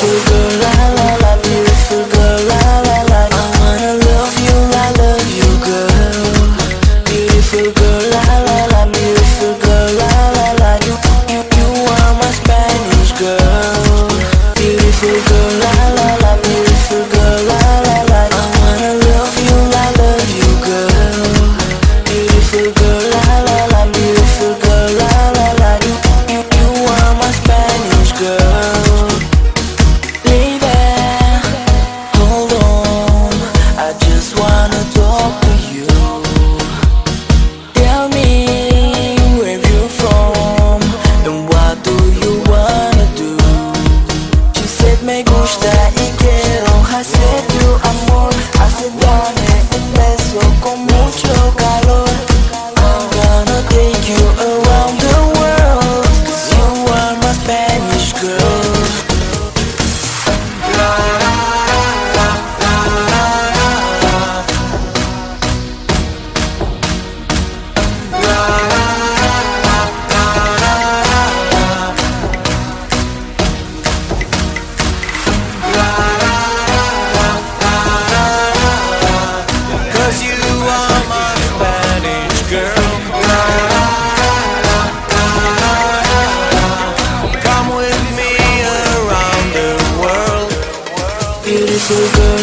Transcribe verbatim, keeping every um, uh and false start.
Beautiful girl, la la la, beautiful girl, la la la. I wanna love you, I love you, girl. Beautiful girl, la la la, beautiful girl, la la la. You, you, you are my Spanish girl. Beautiful girl, la la la, beautiful girl, la la la. I wanna love you, I love you, girl. Beautiful girl, la la la, beautiful girl, la la la. You, you, you are my Spanish girl. Lady, hold on, I just wanna talk to you. Tell me where you're from and what do you wanna do. She said me gusta y quiero hacer tu amor. Hace dame un beso con mucho calor. I'm gonna take you around the world, 'cause you are my Spanish girl. Cause you are my Spanish girl. Come with me around the world. Beautiful girl.